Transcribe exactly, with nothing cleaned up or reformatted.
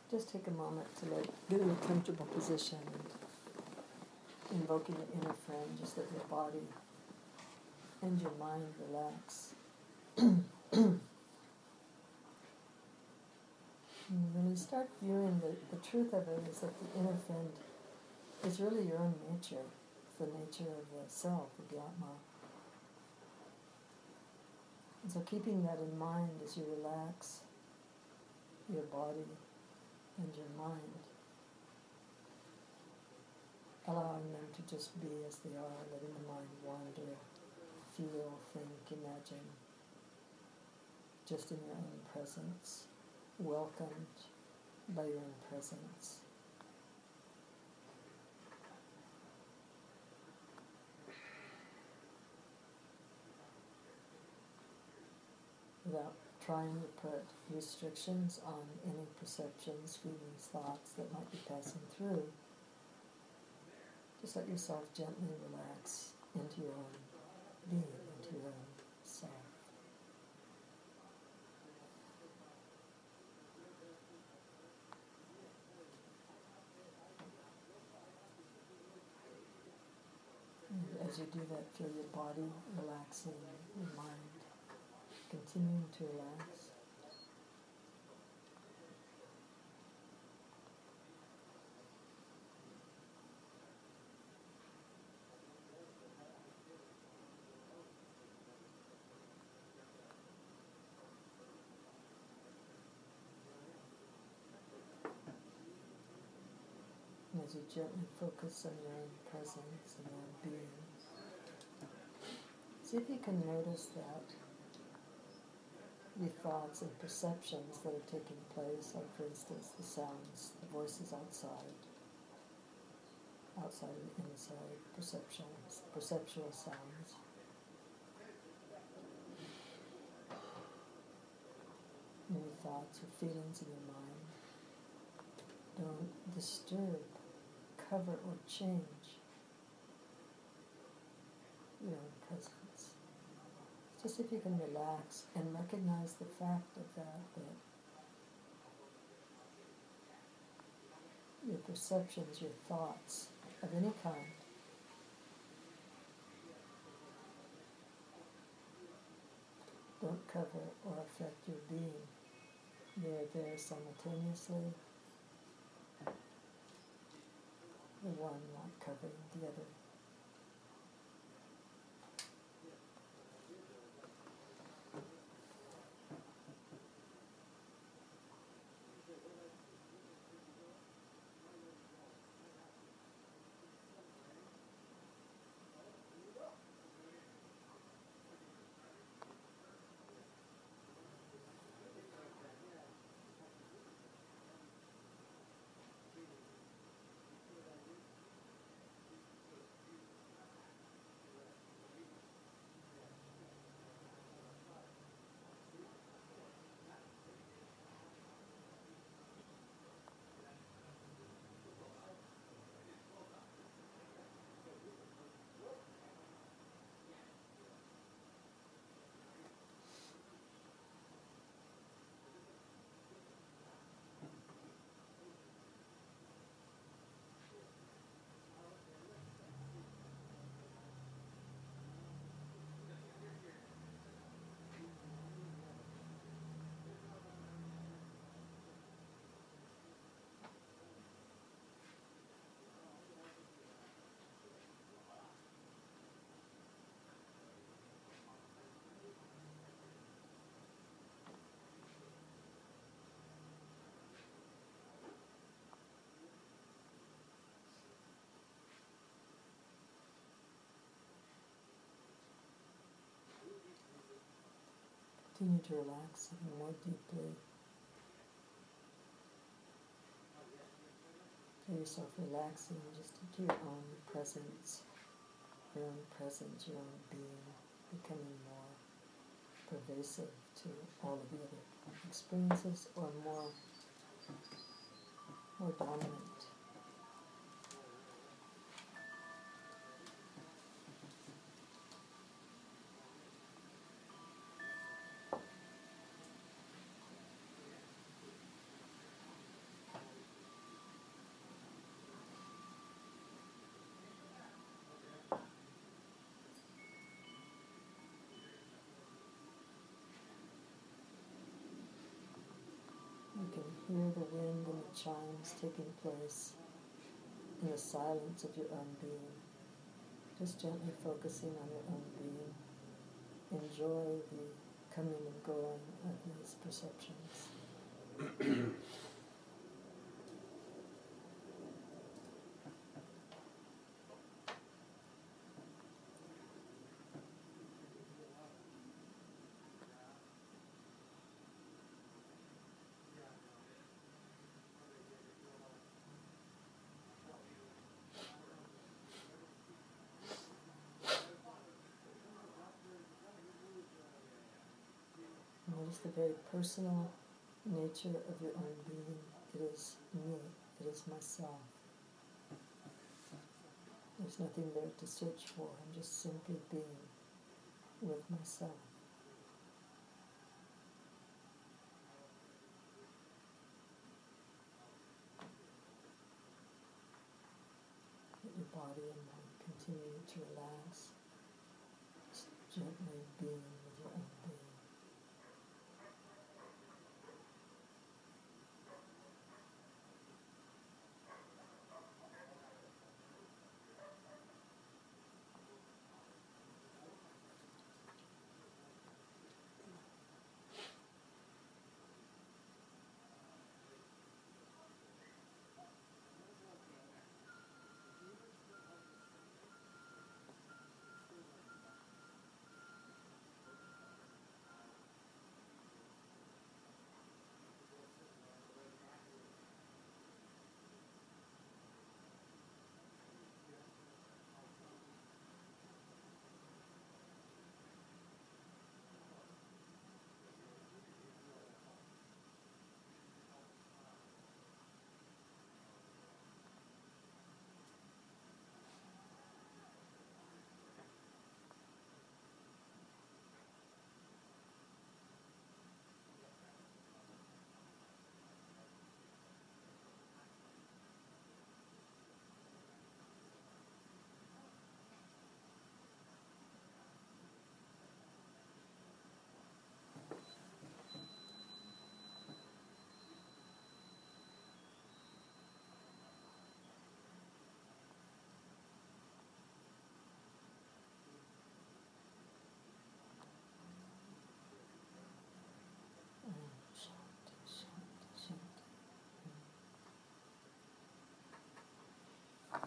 Just take a moment to like get in a comfortable position and invoking the inner friend. Just let your body and your mind relax. And when you start viewing the, the truth of it is that the inner friend is really your own nature. It's the nature of the self, of the Atma. And so keeping that in mind as you relax your body and your mind, allowing them to just be as they are, letting the mind wander, feel, think, imagine, just in your own presence, welcomed by your own presence. Without trying to put restrictions on any perceptions, feelings, thoughts that might be passing through, just let yourself gently relax into your own being, into your own self. And as you do that, feel your body relaxing, your mind continuing to relax. And as you gently focus on your own presence and your own being, see if you can notice that the thoughts and perceptions that are taking place, like for instance the sounds, the voices outside, outside and inside, perceptions, perceptual sounds. Any thoughts or feelings in your mind, don't disturb, cover, or change your own presence. Just if you can relax and recognize the fact of that, that your perceptions, your thoughts of any kind don't cover or affect your being. They're there simultaneously, the one not covering the other. Continue to relax even more deeply. Feel yourself relaxing just into your own presence, your own presence, your own being, becoming more pervasive to all of the other experiences, or more, more dominant. You can hear the wind and the chimes taking place in the silence of your own being. Just gently focusing on your own being. Enjoy the coming and going of these perceptions. Notice the very personal nature of your own being. It is me. It is myself. There's nothing there to search for. I'm just simply being with myself. Let your body and mind continue to relax, just gently being.